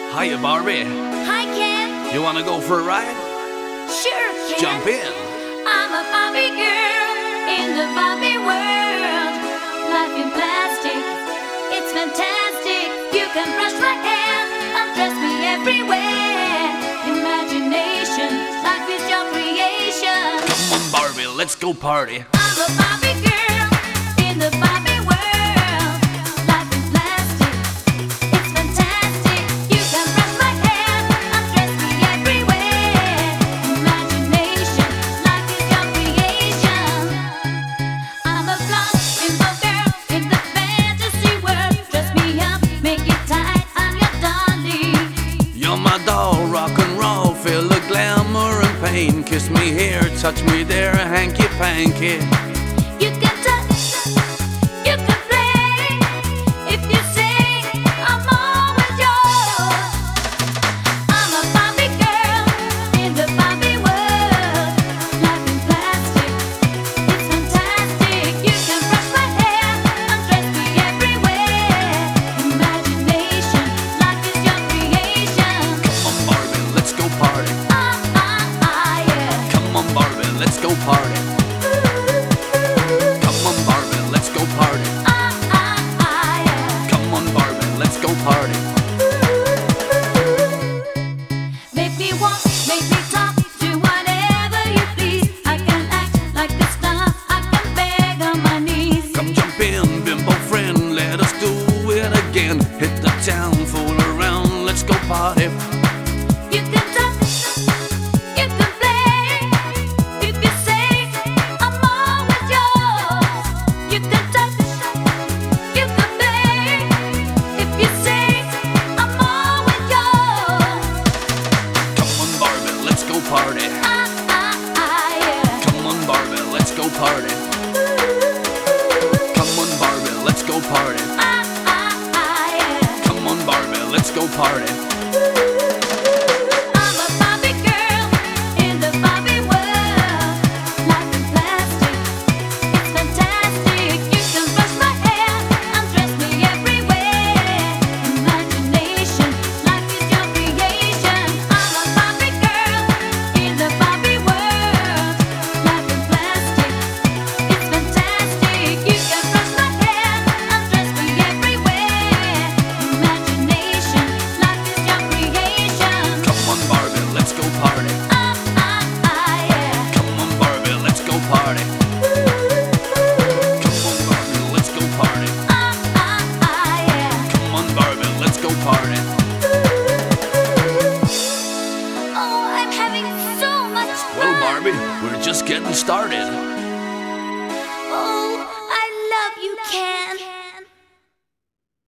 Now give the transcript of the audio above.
Hiya, Barbie. Hi, Ken. You wanna go for a ride? Sure, Ken. Jump in. I'm a Barbie girl in the Barbie world. Life in plastic, it's fantastic. You can brush my hair, undress me everywhere. Imagination, life is your creation. Come on, Barbie, let's go party. I'm a Barbie girl in the Barbie world. Life in plastic, it's fantastic. You can brush my hair, undress me everywhere. Imagination, life is your creation. I'm a blonde girl in the fantasy world. Dress me up, make it tight, I'm your dolly. You're my doll, rock and roll, feel the glamour and pain. Kiss me here, touch me there, hanky-panky. You can touch, you can play. If you say I'm always yours. I'm a Barbie girl in the Barbie world. Life in plastic, it's fantastic. You can brush my hair, undress me everywhere. Imagination, life is your creation. Come on, Barbie, let's go party. Yeah. Come on, Barbie, let's go party. Come on, Barbie, let's go party. Yeah. Come on, Barbie, let's go party. Make me walk, make me talk, do whatever you please. I can act like a star, I can beg on my knees. Come jump in, bimbo friend, let us do it again. Hit the town, fool around, let's go party. You can touch, you can play. You can say I'm always yours. You can touch, you can play. If you say I'm always yours. Come on, Barbie, let's go party. Yeah. Come on, Barbie, let's go party. Come on, Barbie, let's go party. Yeah. Come on, Barbie, let's go party. I'm a Barbie girl in the Barbie world. Life in plastic, it's fantastic. You can brush my hair, undress me everywhere. Imagination, life is your creation. I'm a Barbie girl in the Barbie world. Life in plastic, it's fantastic. You can brush my hair, undress me everywhere. Imagination, life is your creation. Come on, Barbie, let's go party. Yeah. Come on, Barbie, let's go party. Come on, Barbie, let's go party. Yeah. Come on, Barbie, let's go party. Oh, I'm having so much fun. Well, Barbie, we're just getting started. Oh,